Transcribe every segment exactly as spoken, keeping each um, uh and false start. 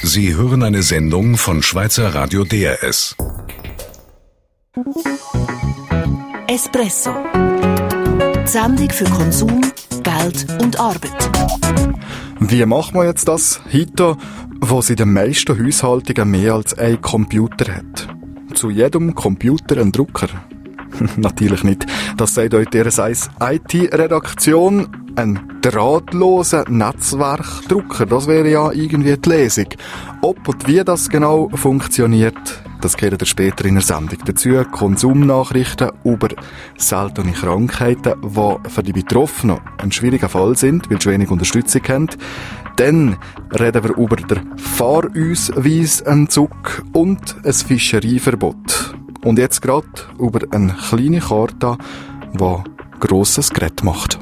Sie hören eine Sendung von Schweizer Radio D R S. Espresso. Die Sendung für Konsum, Geld und Arbeit. Wie macht man jetzt das heute, wo es in den meisten Haushaltungen mehr als einen Computer hat? Zu jedem Computer ein Drucker? Natürlich nicht. Das sagt euch der I T-Redaktion. Ein drahtloser Netzwerkdrucker, das wäre ja irgendwie die Lesung. Ob und wie das genau funktioniert, das gehört ihr später in der Sendung dazu. Konsumnachrichten über seltene Krankheiten, die für die Betroffenen ein schwieriger Fall sind, weil sie wenig Unterstützung haben. Dann reden wir über den Fahrausweisentzug und ein Fischereiverbot. Und jetzt gerade über eine kleine Karte, die grosses Gerät macht.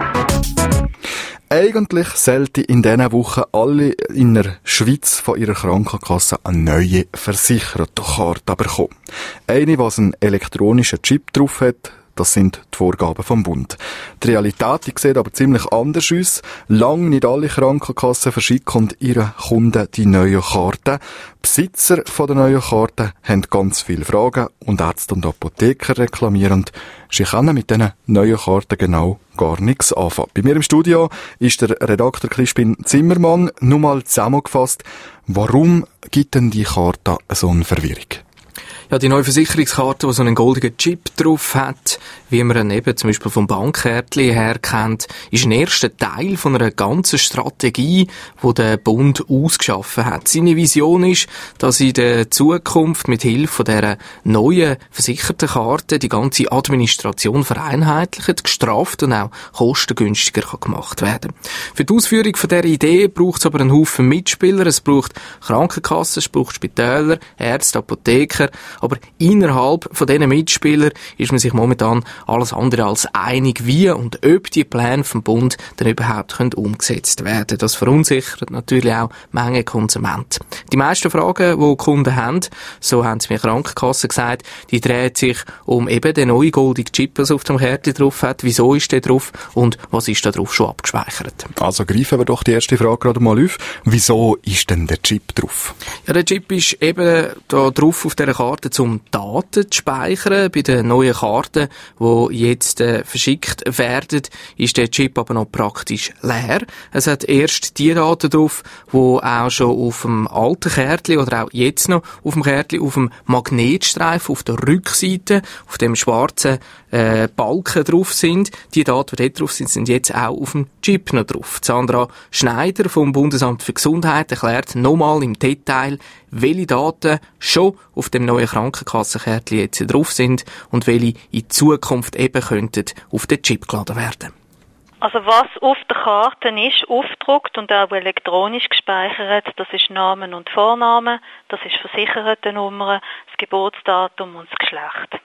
Eigentlich sollten in diesen Wochen alle in der Schweiz von ihrer Krankenkasse eine neue Versichertenkarte bekommen. Eine, die einen elektronischen Chip drauf hat. Das sind die Vorgaben vom Bund. Die Realität die sieht aber ziemlich anders aus. Lang nicht alle Krankenkassen verschicken ihren Kunden die neuen Karten. Besitzer von der neuen Karten haben ganz viele Fragen und Ärzte und Apotheker reklamieren. Sie können mit diesen neuen Karten genau gar nichts anfangen. Bei mir im Studio ist der Redakteur Crispin Zimmermann. Nur mal zusammengefasst, warum gibt denn die Karte so eine Verwirrung? Ja, die neue Versicherungskarte, die so einen goldenen Chip drauf hat, wie man ihn eben zum Beispiel vom Bankkärtchen her kennt, ist ein erster Teil von einer ganzen Strategie, die der Bund ausgeschaffen hat. Seine Vision ist, dass in der Zukunft mit Hilfe dieser neuen Versichertenkarte die ganze Administration vereinheitlicht, gestrafft und auch kostengünstiger gemacht werden kann. Für die Ausführung von dieser Idee braucht es aber einen Haufen Mitspieler. Es braucht Krankenkassen, es braucht Spitäler, Ärzte, Apotheker. Aber innerhalb von diesen Mitspielern ist man sich momentan alles andere als einig, wie und ob die Pläne vom Bund dann überhaupt können umgesetzt werden. Das verunsichert natürlich auch Menge Konsumenten. Die meisten Fragen, die, die Kunden haben, so haben es mir Krankenkassen gesagt, die dreht sich um eben den neuen goldenen Chip, was auf dem Kärtchen drauf hat. Wieso ist der drauf und was ist da drauf schon abgespeichert? Also greifen wir doch die erste Frage gerade mal auf. Wieso ist denn der Chip drauf? Ja, der Chip ist eben da drauf auf dieser Karte, um Daten zu speichern. Bei den neuen Karten, die jetzt äh, verschickt werden, ist der Chip aber noch praktisch leer. Es hat erst die Daten drauf, die auch schon auf dem alten Kärtchen oder auch jetzt noch auf dem Kärtchen auf dem Magnetstreifen auf der Rückseite, auf dem schwarzen äh, Balken drauf sind. Die Daten, die dort drauf sind, sind jetzt auch auf dem Chip noch drauf. Sandra Schneider vom Bundesamt für Gesundheit erklärt nochmal im Detail, welche Daten schon auf dem neuen Krankenkassenkärtchen jetzt drauf sind und welche in Zukunft eben könnten auf den Chip geladen werden. Also was auf der Karte ist, aufgedruckt und auch elektronisch gespeichert, das ist Namen und Vorname, das ist Versichertennummer, das Geburtsdatum und das Geschlecht.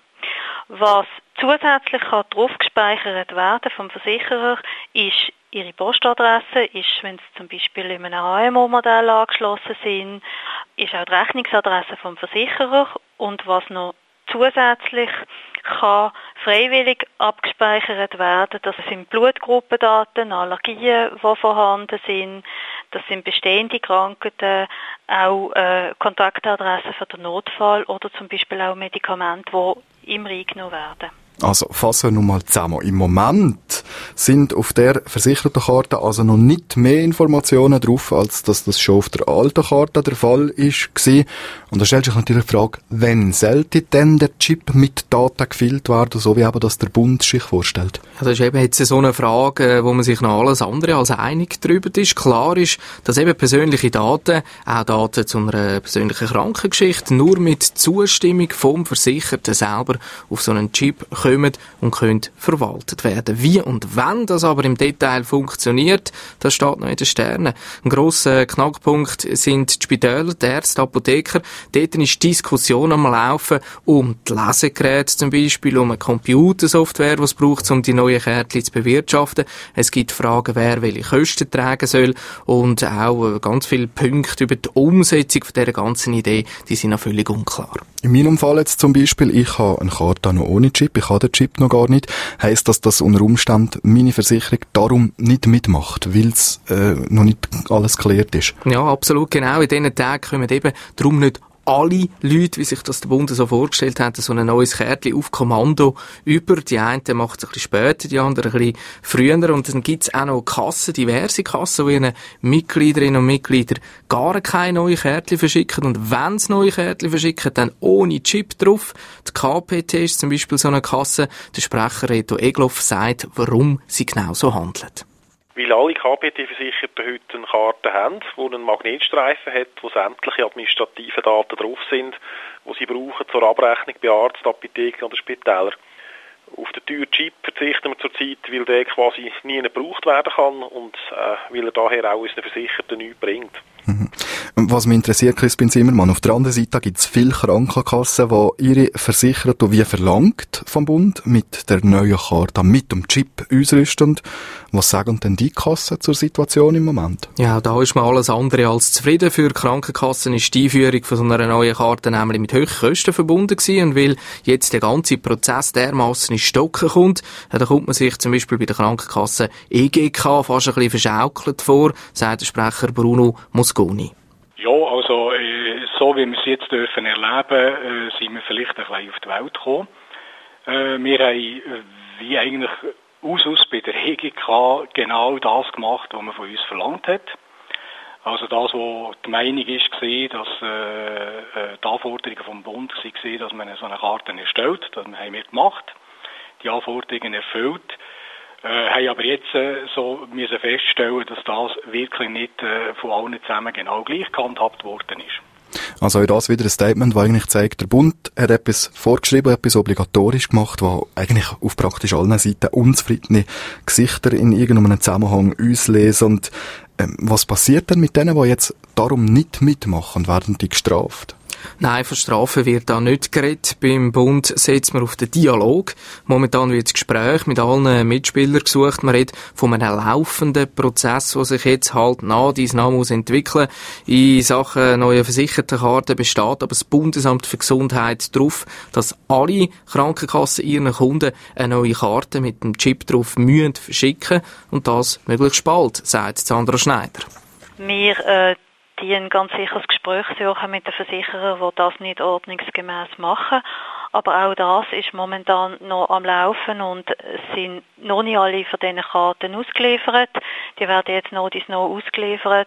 Was zusätzlich kann drauf gespeichert werden vom Versicherer, ist Ihre Postadresse, ist, wenn Sie zum Beispiel in einem H M O-Modell angeschlossen sind, ist auch die Rechnungsadresse vom Versicherer und was noch zusätzlich kann freiwillig abgespeichert werden, das sind Blutgruppendaten, Allergien, die vorhanden sind, das sind bestehende Krankheiten, auch äh, Kontaktadressen für den Notfall oder zum Beispiel auch Medikamente, die immer eingenommen werden. Also fassen wir nun mal zusammen. Im Moment sind auf der Versichertenkarte also noch nicht mehr Informationen drauf, als dass das schon auf der alten Karte der Fall ist. Und da stellt sich natürlich die Frage, wann sollte denn der Chip mit Daten gefüllt werden, so wie eben das der Bund sich vorstellt? Ja, das ist eben jetzt so eine Frage, wo man sich noch alles andere als einig darüber ist. Klar ist, dass eben persönliche Daten, auch Daten zu einer persönlichen Krankengeschichte, nur mit Zustimmung vom Versicherten selber auf so einen Chip kommen und können verwaltet werden. Wie und wann das aber im Detail funktioniert, das steht noch in den Sternen. Ein grosser Knackpunkt sind die Spitäler, die Ärzte, die Apotheker. Dort ist Diskussion am Laufen um die Lesegeräte zum Beispiel, um eine Computersoftware, die es braucht, um die neuen Kärtchen zu bewirtschaften. Es gibt Fragen, wer welche Kosten tragen soll und auch ganz viele Punkte über die Umsetzung von dieser ganzen Idee, die sind noch völlig unklar. In meinem Fall jetzt zum Beispiel, ich habe eine Karte noch ohne Chip, ich habe habe den Chip noch gar nicht. Heisst das, dass unter Umständen meine Versicherung darum nicht mitmacht, weil es äh, noch nicht alles geklärt ist? Ja, absolut genau. In diesen Tagen kommen eben darum nicht alle Leute, wie sich das der Bund so vorgestellt hat, so ein neues Kärtchen auf Kommando über. Die einen machen es ein bisschen später, die anderen ein bisschen früher. Und dann gibt es auch noch Kassen, diverse Kassen, die ihren Mitgliederinnen und Mitgliedern gar keine neuen Kärtchen verschicken. Und wenn sie neue Kärtchen verschicken, dann ohne Chip drauf. Die K P T ist zum Beispiel so eine Kasse. Der Sprecher Reto Egloff sagt, warum sie genau so handelt. Weil alle K P T-Versicherten heute eine Karte haben, die einen Magnetstreifen hat, wo sämtliche administrativen Daten drauf sind, die sie brauchen zur Abrechnung bei Arzt, Apotheken oder Spitälern. Auf den teuren Chip verzichten wir zurzeit, weil der quasi nie gebraucht werden kann und äh, weil er daher auch unseren Versicherten nichts bringt. Mhm. Was mich interessiert, Crispin Zimmermann, auf der anderen Seite gibt es viele Krankenkassen, die ihre Versicherten wie verlangt vom Bund mit der neuen Karte, mit dem Chip ausrüsten. Was sagen denn die Kassen zur Situation im Moment? Ja, da ist man alles andere als zufrieden. Für Krankenkassen ist die Einführung von so einer neuen Karte nämlich mit hohen Kosten verbunden gewesen. Und weil jetzt der ganze Prozess dermassen in Stocken kommt, da kommt man sich zum Beispiel bei der Krankenkasse E G K fast ein bisschen verschaukelt vor, sagt der Sprecher Bruno Mosconi. Ja, also äh, so wie wir es jetzt dürfen erleben, äh, sind wir vielleicht ein bisschen auf die Welt gekommen. Äh, wir haben äh, wie eigentlich aus, aus bei der E G K genau das gemacht, was man von uns verlangt hat. Also das, wo die Meinung ist, war, dass äh, die Anforderungen vom Bund waren, dass man so eine Karte erstellt. Das haben wir gemacht, die Anforderungen erfüllt. Äh, haben aber jetzt äh, so müssen feststellen, dass das wirklich nicht äh, von allen zusammen genau gleich gehandhabt worden ist. Also auch das wieder ein Statement, das eigentlich zeigt, der Bund hat etwas vorgeschrieben, etwas obligatorisch gemacht, was eigentlich auf praktisch allen Seiten unzufriedene Gesichter in irgendeinem Zusammenhang auslesen. Und ähm, was passiert denn mit denen, die jetzt darum nicht mitmachen? Werden die gestraft? Nein, von Strafen wird da nicht geredet. Beim Bund setzt man auf den Dialog. Momentan wird das Gespräch mit allen Mitspielern gesucht. Man redet von einem laufenden Prozess, der sich jetzt halt nach dies nach muss entwickeln. In Sachen neue Versichertenkarten besteht aber das Bundesamt für Gesundheit darauf, dass alle Krankenkassen ihren Kunden eine neue Karte mit dem Chip drauf müssen verschicken. Und das möglichst bald, sagt Sandra Schneider. Wir, äh die ein ganz sicheres Gespräch suchen mit den Versicherern, die das nicht ordnungsgemäß machen. Aber auch das ist momentan noch am Laufen und es sind noch nicht alle von diesen Karten ausgeliefert. Die werden jetzt noch dies noch ausgeliefert.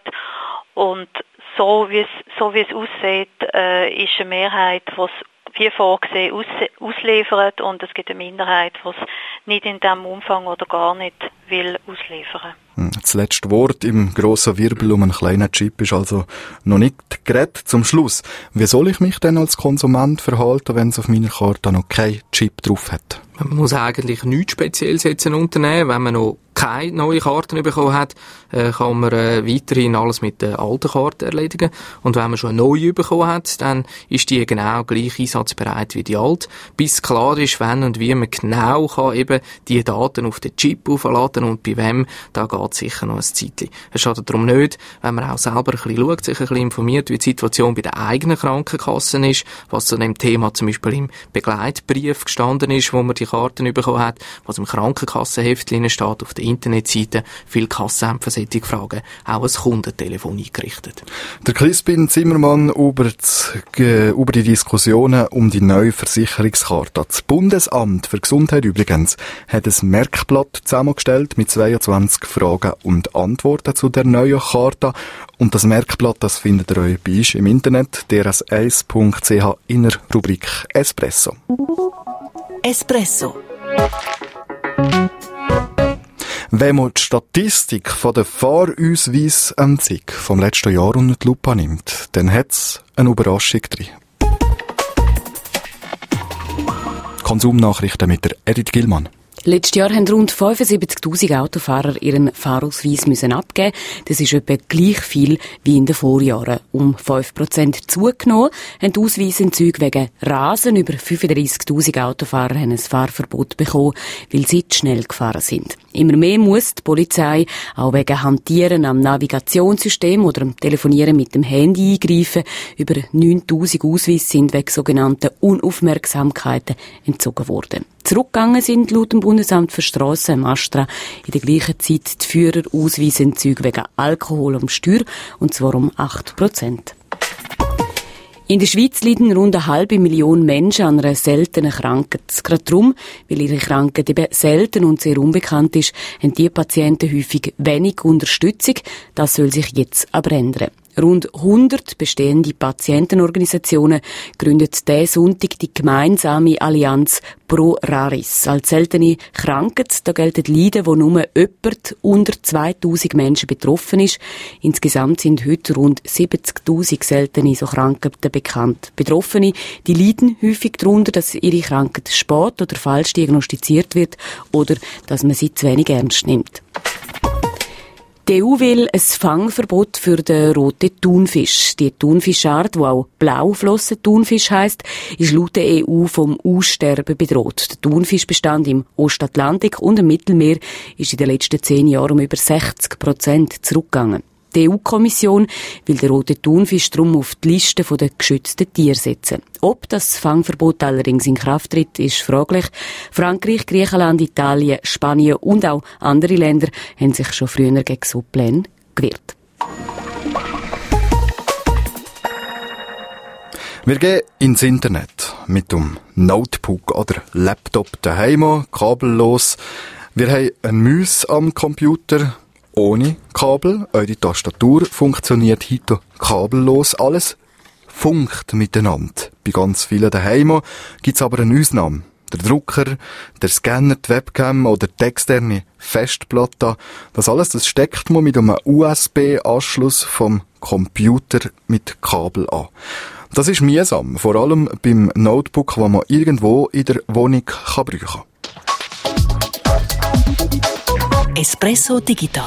Und so wie es, so wie es aussieht, äh, ist eine Mehrheit, die es wie vorgesehen aus, ausliefert und es gibt eine Minderheit, die es nicht in diesem Umfang oder gar nicht will ausliefern. Das letzte Wort im grossen Wirbel um einen kleinen Chip ist also noch nicht geredet. Zum Schluss, wie soll ich mich denn als Konsument verhalten, wenn es auf meiner Karte noch kein Chip drauf hat? Man muss eigentlich nichts Spezielles jetzt unternehmen. Wenn man noch keine neue Karten bekommen hat, äh, kann man äh, weiterhin alles mit der alten Karte erledigen. Und wenn man schon eine neue bekommen hat, dann ist die genau gleich einsatzbereit wie die alte. Bis klar ist, wenn und wie man genau kann eben die Daten auf den Chip aufladen und bei wem, da geht sicher noch ein Zeitchen. Es schadet darum nicht, wenn man auch selber ein bisschen schaut, sich ein bisschen informiert, wie die Situation bei der eigenen Krankenkasse ist, was zu dem Thema zum Beispiel im Begleitbrief gestanden ist, wo man die Karten bekommen hat, was im Krankenkassenheftchen steht, auf der Internetseite. Viele Kassen haben für solche Fragen auch ein Kundentelefon eingerichtet. Der Crispin Zimmermann über die, äh, über die Diskussionen um die neue Versicherungskarte. Das Bundesamt für Gesundheit übrigens hat ein Merkblatt zusammengestellt mit zweiundzwanzig Fragen und Antworten zu der neuen Karte. Und das Merkblatt, das findet ihr euch bei uns im Internet, d r s eins punkt c h in der Rubrik Espresso. Espresso. Wenn man die Statistik von der Fahrausweisentziehung vom letzten Jahr unter die Lupe nimmt, dann hat es eine Überraschung drin. Konsumnachrichten mit der Edith Gillmann. Letztes Jahr haben rund fünfundsiebzigtausend Autofahrer ihren Fahrausweis müssen abgeben. Das ist etwa gleich viel wie in den Vorjahren. Um fünf Prozent zugenommen haben die Ausweisentzüge wegen Rasen. Über fünfunddreissigtausend Autofahrer haben ein Fahrverbot bekommen, weil sie zu schnell gefahren sind. Immer mehr muss die Polizei auch wegen Hantieren am Navigationssystem oder am Telefonieren mit dem Handy eingreifen. Über neuntausend Ausweise sind wegen sogenannten Unaufmerksamkeiten entzogen worden. Zurückgegangen sind laut dem Bundesamt für Strassen, im Astra, in der gleichen Zeit die Führerausweisentzüge wegen Alkohol am Steuer, und zwar um acht Prozent. In der Schweiz leiden rund eine halbe Million Menschen an einer seltenen Krankheit. Gerade darum, weil ihre Krankheit eben selten und sehr unbekannt ist, haben die Patienten häufig wenig Unterstützung. Das soll sich jetzt aber ändern. Rund hundert bestehende Patientenorganisationen gründet diesen Sonntag die gemeinsame Allianz Pro Raris. Als seltene Krankheit, da gelten Leiden, wo nur jemand unter zweitausend Menschen betroffen ist. Insgesamt sind heute rund siebzigtausend seltene so Krankheiten bekannt. Betroffene, die leiden häufig darunter, dass ihre Krankheit spät oder falsch diagnostiziert wird oder dass man sie zu wenig ernst nimmt. Die E U will ein Fangverbot für den roten Thunfisch. Die Thunfischart, die auch Blauflossen-Thunfisch heisst, ist laut der E U vom Aussterben bedroht. Der Thunfischbestand im Ostatlantik und im Mittelmeer ist in den letzten zehn Jahren um über sechzig Prozent zurückgegangen. Die E U-Kommission will den roten Thunfisch darum auf die Liste der geschützten Tiere setzen. Ob das Fangverbot allerdings in Kraft tritt, ist fraglich. Frankreich, Griechenland, Italien, Spanien und auch andere Länder haben sich schon früher gegen so Pläne gewehrt. Wir gehen ins Internet mit dem Notebook oder Laptop daheim, kabellos. Wir haben ein Maus am Computer ohne Kabel. Eure Tastatur funktioniert heute kabellos. Alles funkt miteinander. Bei ganz vielen daheim gibt es aber eine Ausnahme. Der Drucker, der Scanner, die Webcam oder die externe Festplatte. Das alles, das steckt man mit einem U S B-Anschluss vom Computer mit Kabel an. Das ist mühsam, vor allem beim Notebook, das man irgendwo in der Wohnung kann brauchen kann. Espresso Digital.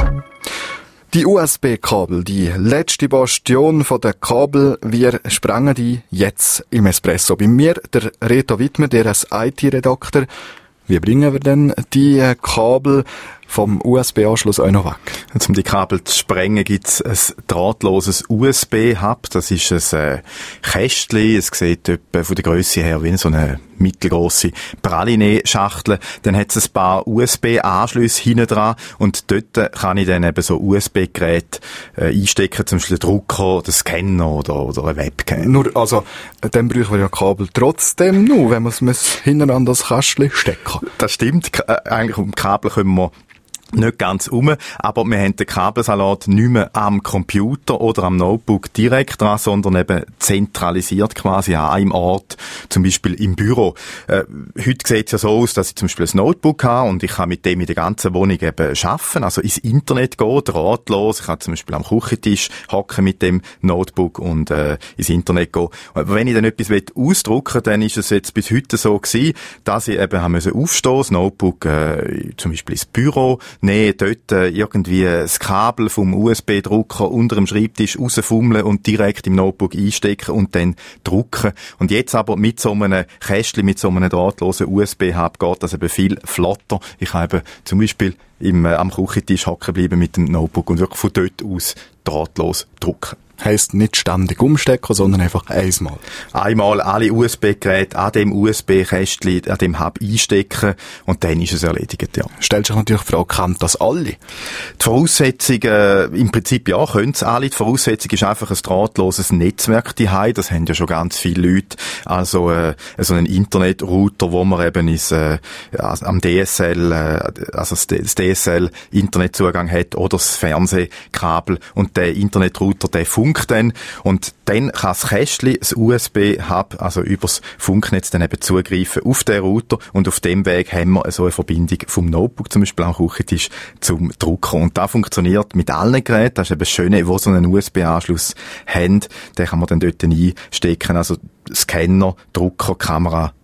Die U S B-Kabel, die letzte Bastion von der Kabel, wir sprengen die jetzt im Espresso. Bei mir der Reto Wittmer, der als I T-Redakteur. Wie bringen wir denn die Kabel vom U S B-Anschluss auch noch weg? Um die Kabel zu sprengen, gibt es ein drahtloses U S B-Hub. Das ist ein äh, Kästchen. Es sieht etwa von der Grösse her wie so eine mittelgrosse Praline-Schachtel. Dann hat es ein paar U S B-Anschlüsse hinten dran und dort kann ich dann eben so U S B-Geräte äh, einstecken, zum Beispiel den Drucker, den Scanner oder, oder eine Webcam. Nur, also, dann brauchen wir ja Kabel trotzdem nur, wenn wir es hinten an das Kästchen stecken. Das stimmt. Eigentlich um Kabel können wir nicht ganz um, aber wir haben den Kabelsalat nicht mehr am Computer oder am Notebook direkt dran, sondern eben zentralisiert quasi an einem Ort, zum Beispiel im Büro. Äh, heute sieht es ja so aus, dass ich zum Beispiel ein Notebook habe und ich kann mit dem in der ganzen Wohnung eben arbeiten, also ins Internet gehen, drahtlos. Ich kann zum Beispiel am Küchentisch hocken mit dem Notebook und äh, ins Internet gehen. Aber wenn ich dann etwas ausdrucken will, dann ist es jetzt bis heute so gewesen, dass ich eben haben müssen aufstehen, das Notebook äh, zum Beispiel ins Büro nehmen, dort äh, irgendwie das Kabel vom U S B-Drucker unter dem Schreibtisch rausfummeln und direkt im Notebook einstecken und dann drucken. Und jetzt aber mit so einem Kästchen, mit so einem drahtlosen U S B-Hub geht das eben viel flotter. Ich kann eben zum Beispiel im, äh, am Küchentisch hocken bleiben mit dem Notebook und wirklich von dort aus drahtlos drucken. Heisst nicht ständig umstecken, sondern einfach einmal. Einmal alle U S B-Geräte an dem U S B-Kästchen, an dem Hub einstecken und dann ist es erledigt, ja. Stellt sich natürlich die Frage, kennt das alle? Die Voraussetzung, äh, im Prinzip ja, können es alle. Die Voraussetzung ist einfach ein drahtloses Netzwerk daheim. Das haben ja schon ganz viele Leute. Also, äh, so einen Internetrouter, wo man eben ist, äh, am D S L, äh, also das D S L-Internetzugang hat oder das Fernsehkabel und der Internetrouter, der funkt dann und dann kann das Kästchen, das U S B-Hub, also übers Funknetz dann eben zugreifen auf den Router und auf dem Weg haben wir so eine Verbindung vom Notebook zum Beispiel am Küchentisch zum Drucker und das funktioniert mit allen Geräten. Das ist eben das Schöne, wo so einen U S B-Anschluss haben, den kann man dann dort einstecken, also Scanner, Drucker, Kamera,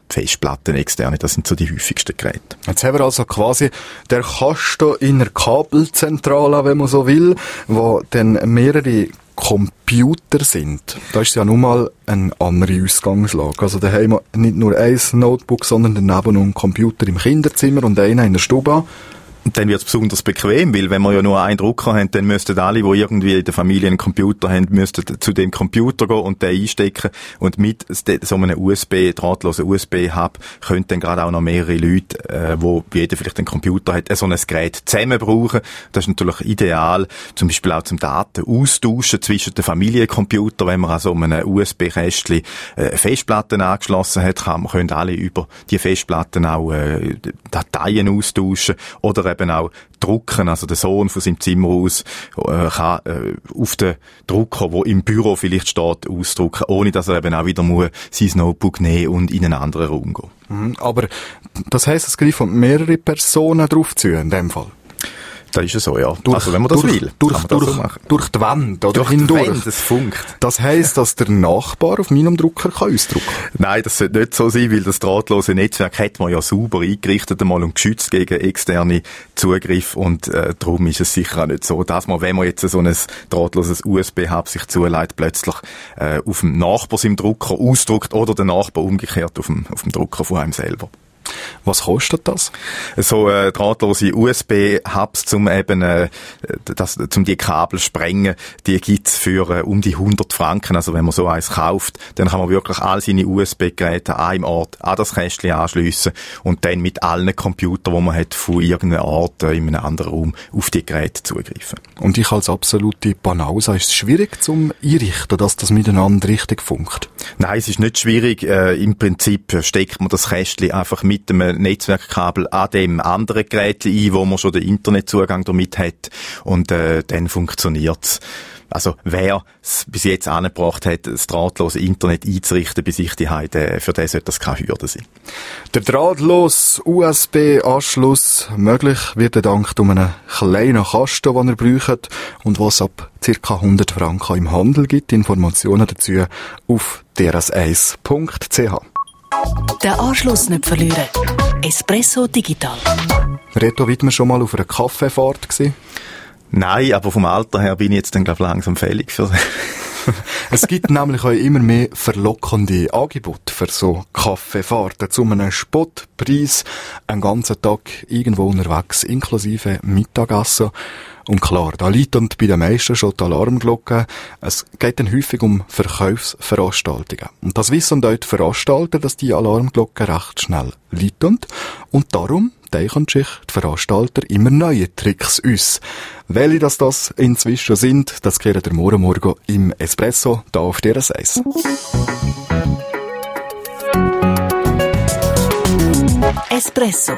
Festplatten externe, das sind so die häufigsten Geräte. Jetzt haben wir also quasi der Kasten in einer Kabelzentrale, wenn man so will, wo dann mehrere Computer sind. Da ist ja nun mal eine andere Ausgangslage. Also da haben wir nicht nur ein Notebook, sondern daneben noch einen Computer im Kinderzimmer und einen in der Stube. Und dann wird es besonders bequem, weil wenn wir ja nur einen Drucker haben, dann müssten alle, die irgendwie in der Familie einen Computer haben, müssten zu dem Computer gehen und den einstecken. Und mit so einem U S B, drahtlosen U S B-Hub, können dann gerade auch noch mehrere Leute, äh, wo jeder vielleicht einen Computer hat, so ein Gerät zusammen brauchen. Das ist natürlich ideal, zum Beispiel auch zum Daten austauschen zwischen den Familiencomputern. Wenn man also um einen U S B-Kästchen äh, Festplatten angeschlossen hat, kann, können alle über die Festplatten auch äh, Dateien austauschen oder eben auch drucken, also der Sohn von seinem Zimmer aus äh, kann äh, auf den Drucker, wo im Büro vielleicht steht, ausdrucken, ohne dass er eben auch wieder muss sein Notebook nehmen und in einen anderen Raum gehen. Mhm, aber das heisst, es greifen mehrere Personen drauf zu, in dem Fall? Das ist ja so, ja. Durch, also wenn man das durch, will, durch, kann man das durch, so machen. Durch die Wand, oder? Durch hindurch. die Wand, das funkt. Das heisst, dass der Nachbar auf meinem Drucker kann ausdrucken kann? Nein, das sollte nicht so sein, weil das drahtlose Netzwerk hat man ja sauber eingerichtet einmal und geschützt gegen externe Zugriff und äh, darum ist es sicher auch nicht so, dass man, wenn man jetzt so ein drahtloses U S B-Hub sich zuleitet, plötzlich äh, auf dem Nachbar seinem Drucker ausdruckt oder der Nachbar umgekehrt auf dem, auf dem Drucker von einem selber. Was kostet das? So äh, drahtlose U S B-Hubs zum eben äh, das, zum die Kabel sprengen, die gibt's für äh, um die hundert Franken. Also wenn man so eins kauft, dann kann man wirklich all seine U S B-Geräte an einem Ort an das Kästchen anschliessen und dann mit allen Computern, die man hat, von irgendeiner Art äh, in einem anderen Raum auf die Geräte zugreifen. Und ich als absolute Banause, ist es schwierig zum Einrichten, dass das miteinander richtig funkt? Nein, es ist nicht schwierig. Äh, Im Prinzip steckt man das Kästchen einfach mit einem Netzwerkkabel an dem anderen Gerät ein, wo man schon den Internetzugang damit hat und äh, dann funktioniert's. Also wer es bis jetzt angebracht hat, das drahtlose Internet einzurichten bei sich daheim, für den sollte das keine Hürde sein. Der drahtlose U S B-Anschluss möglich wird dank um einen kleinen Kasten, den ihr braucht und was ab ca. hundert Franken im Handel gibt. Informationen dazu auf d r s eins punkt c h. Den Anschluss nicht verlieren. Espresso Digital. Reto, war man schon mal auf einer Kaffeefahrt gewesen? Nein, aber vom Alter her bin ich jetzt dann, glaube ich, langsam fällig für Es gibt nämlich auch immer mehr verlockende Angebote für so Kaffeefahrten zu einem Spottpreis, einen ganzen Tag irgendwo unterwegs, inklusive Mittagessen. Und klar, da läutet bei den meisten schon die Alarmglocke. Es geht dann häufig um Verkaufsveranstaltungen. Und das wissen auch die Veranstalter, dass die Alarmglocke recht schnell läutet. Und darum denken sich die Veranstalter immer neue Tricks aus. Welche das, das inzwischen sind, das klärt ihr morgen morgen im Espresso, da auf D R S eins. Espresso.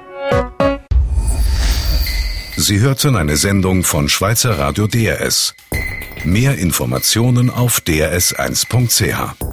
Sie hörten eine Sendung von Schweizer Radio D R S. Mehr Informationen auf d r s eins punkt c h.